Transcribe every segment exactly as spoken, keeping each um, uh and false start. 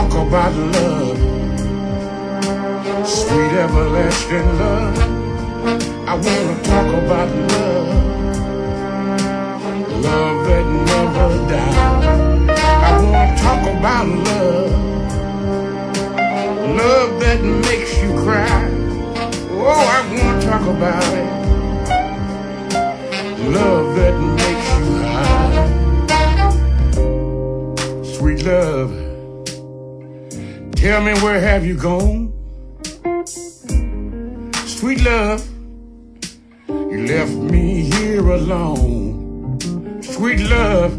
talk about love, sweet everlasting love. I wanna talk about love, love that never dies. I wanna talk about love, love that makes you cry. Oh, I wanna talk about it, love that makes you high. Sweet love, tell me, where have you gone? Sweet love, you left me here alone. Sweet love,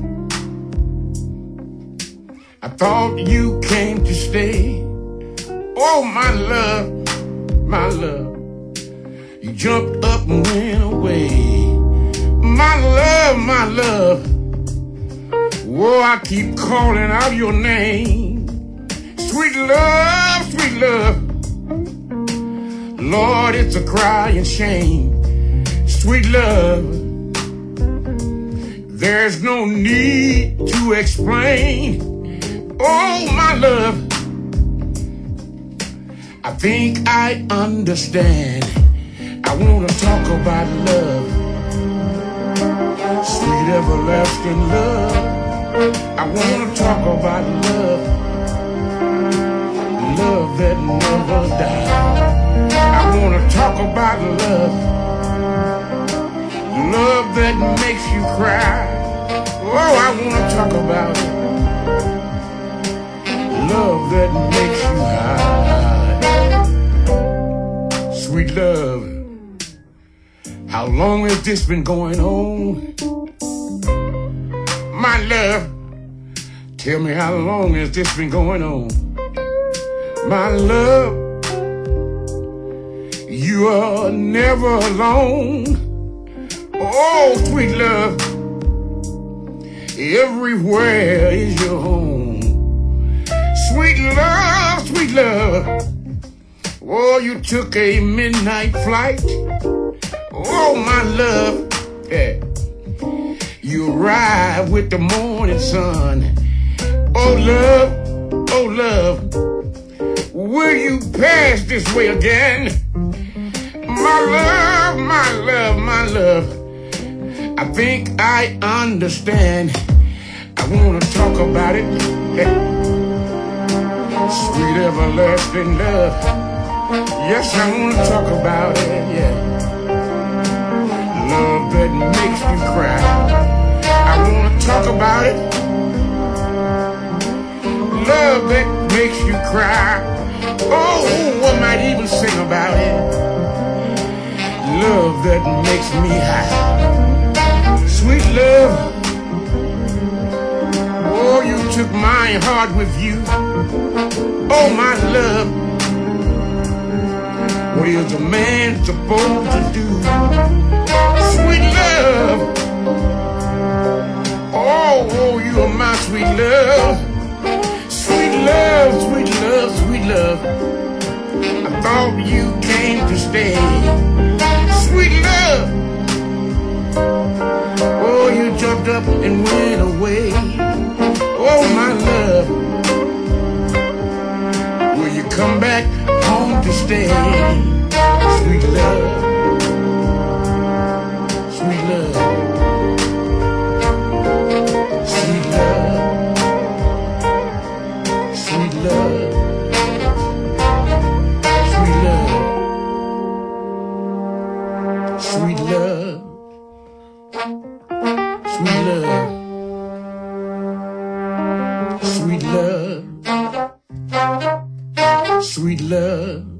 I thought you came to stay. Oh, my love, my love, you jumped up and went away. My love, my love, whoa, I keep calling out your name. Sweet love, sweet love, Lord, it's a crying shame. Sweet love, there's no need to explain. Oh, my love, I think I understand. I wanna talk about love, sweet everlasting love. I wanna talk about love, love that never dies. I wanna talk about love, love that makes you cry. Oh, I wanna talk about it, love that makes you high. Sweet love, how long has this been going on? My love, tell me, how long has this been going on? My love, you are never alone. Oh, sweet love, everywhere is your home. Sweet love, sweet love, oh, you took a midnight flight. Oh, my love, yeah. You arrived with the morning sun. Oh, love, oh, love, will you pass this way again? My love, my love, my love, I think I understand. I wanna talk about it, yeah. Sweet everlasting love, yes, I wanna talk about it, yeah. Love that makes you cry, I wanna talk about it. Love that makes you cry, oh, I might even sing about it. Love that makes me high. Sweet love, oh, you took my heart with you. Oh, my love, what is a man supposed to do? Sweet love, oh, oh, you are my sweet love. Sweet love, sweet love, sweet love, I thought you came to stay. Sweet love, oh, you jumped up and went away. Oh, my love, will you come back home to stay? Sweet love, sweet love, sweet love, sweet love, sweet love, sweet love, sweet love, sweet love, sweet love.